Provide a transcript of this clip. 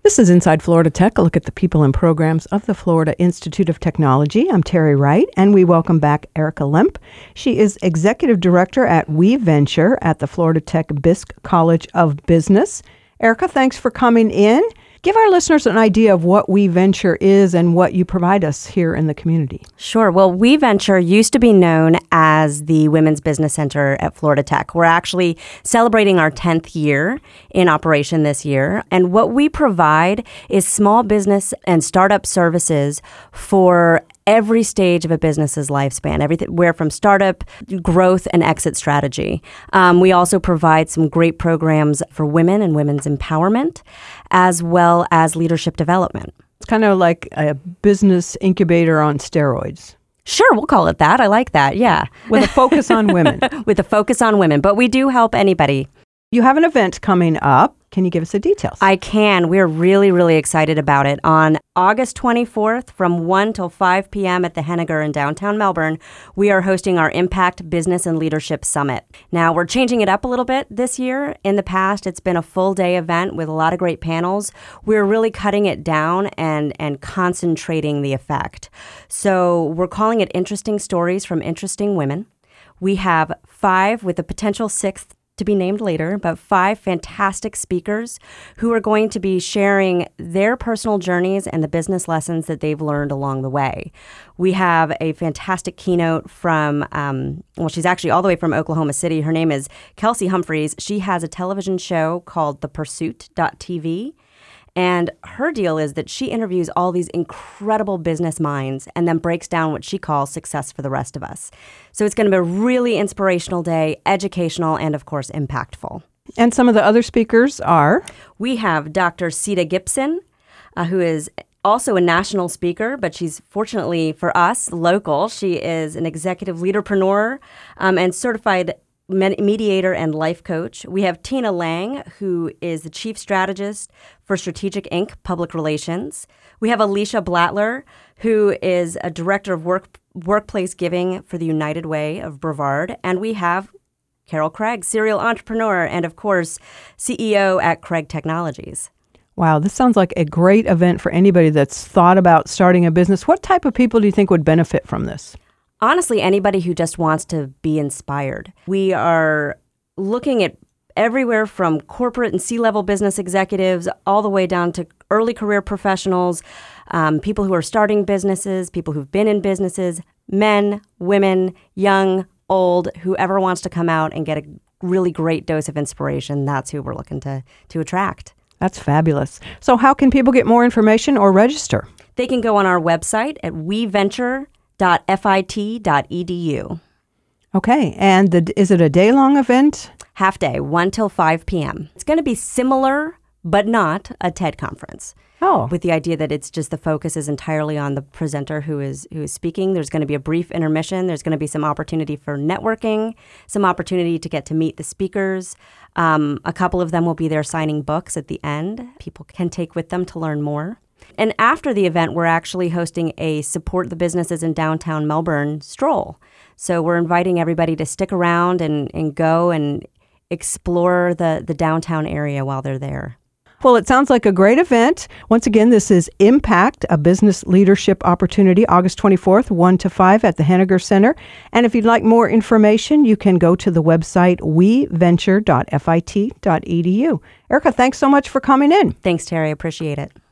This is Inside Florida Tech, a look at the people and programs of the Florida Institute of Technology. I'm Terry Wright, and we welcome back Erica Lemp. She is Executive Director at We Venture at the Florida Tech Bisque College of Business. Erica, thanks for coming in. Give our listeners an idea of what We Venture is and what you provide us here in the community. Sure. Well, We Venture used to be known as the Women's Business Center at Florida Tech. We're actually celebrating our 10th year in operation this year. And what we provide is small business and startup services for every stage of a business's lifespan, everywhere from startup, growth, and exit strategy. We also provide some great programs for women and women's empowerment, as well as leadership development. It's kind of like a business incubator on steroids. Sure, we'll call it that. I like that, yeah. With a focus on women. With a focus on women, but we do help anybody. You have an event coming up. Can you give us the details? I can. We're really, really excited about it. On August 24th from 1 till 5 p.m. at the Henniger in downtown Melbourne, we are hosting our Impact Business and Leadership Summit. Now, we're changing it up a little bit this year. In the past, it's been a full-day event with a lot of great panels. We're really cutting it down and concentrating the effect. So we're calling it Interesting Stories from Interesting Women. We have 5 with a potential 6th to be named later, but 5 fantastic speakers who are going to be sharing their personal journeys and the business lessons that they've learned along the way. We have a fantastic keynote from, she's actually all the way from Oklahoma City. Her name is Kelsey Humphreys. She has a television show called ThePursuit.tv. And her deal is that she interviews all these incredible business minds and then breaks down what she calls success for the rest of us. So it's going to be a really inspirational day, educational, and of course, impactful. And some of the other speakers are? We have Dr. Sita Gibson, who is also a national speaker, but she's fortunately for us, local. She is an executive leaderpreneur and certified mediator and life coach. We have Tina Lang, who is the chief strategist for Strategic Inc. Public Relations. We have Alicia Blattler, who is a director of workplace giving for the United Way of Brevard. And we have Carol Craig, serial entrepreneur and, of course, CEO at Craig Technologies. Wow, this sounds like a great event for anybody that's thought about starting a business. What type of people do you think would benefit from this? Honestly, anybody who just wants to be inspired. We are looking at everywhere from corporate and C-level business executives all the way down to early career professionals, people who are starting businesses, people who've been in businesses, men, women, young, old, whoever wants to come out and get a really great dose of inspiration. That's who we're looking to attract. That's fabulous. So how can people get more information or register? They can go on our website at weventure.fit.edu. Okay, and is it a day-long event? Half day, 1 till 5 p.m. It's going to be similar, but not a TED conference. Oh. With the idea that it's just the focus is entirely on the presenter who is speaking. There's going to be a brief intermission. There's going to be some opportunity for networking, some opportunity to get to meet the speakers. A couple of them will be there signing books at the end. People can take with them to learn more. And after the event, we're actually hosting a Support the Businesses in Downtown Melbourne stroll. So we're inviting everybody to stick around and go and explore the downtown area while they're there. Well, it sounds like a great event. Once again, this is Impact, a business leadership opportunity, August 24th, 1 to 5 at the Henniger Center. And if you'd like more information, you can go to the website weventure.fit.edu. Erica, thanks so much for coming in. Thanks, Terry. I appreciate it.